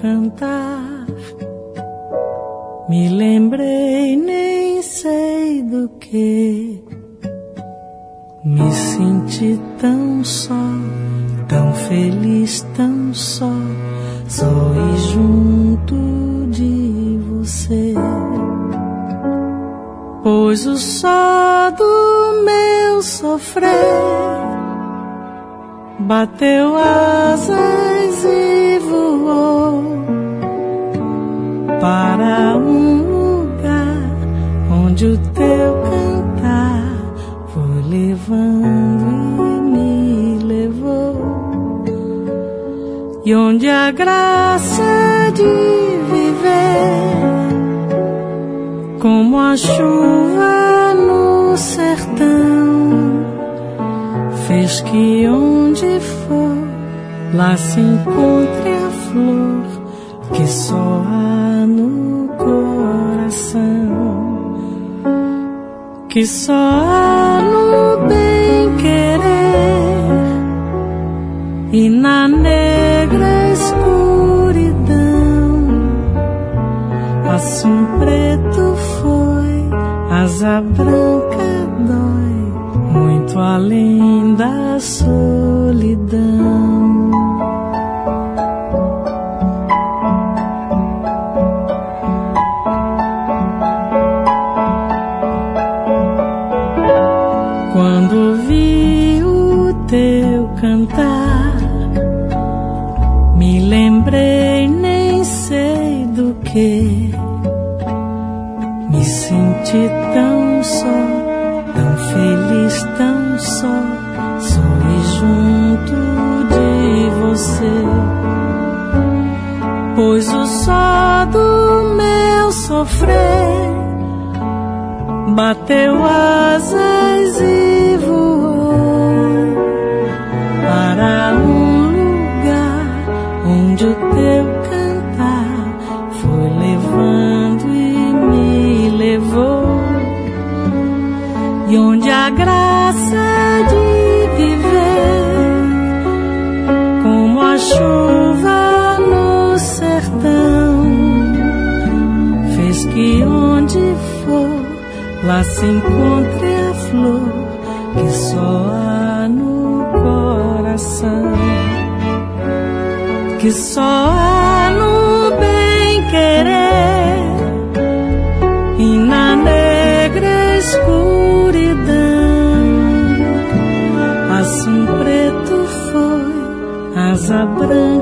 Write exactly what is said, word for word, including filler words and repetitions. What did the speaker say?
cantar, me lembrei, nem sei do que, me senti tão só, tão feliz, tão só, só e junto de você. Pois o só do meu sofrer bateu asas e voou para um lugar onde o teu cantar foi levando e me levou, e onde a graça de viver como a chuva no sertão fez que onde for lá se encontre a flor que só há no coração, que só há no bem-querer e na negra escuridão. Assim preto foi, asa branca dói, muito além da solidão. Quando vi o teu cantar, me lembrei, nem sei do que, me senti tão só, tão feliz, tão só, só e junto de você. Pois o só do meu sofrer bateu asas e voou para um lugar onde o teu cantar foi levando e me levou, e onde a graça de viver como a chuva no sertão fez que onde for lá se encontre a flor que só há no coração, que só há no bem-querer e na negra escuridão. Assim preto foi, asa branca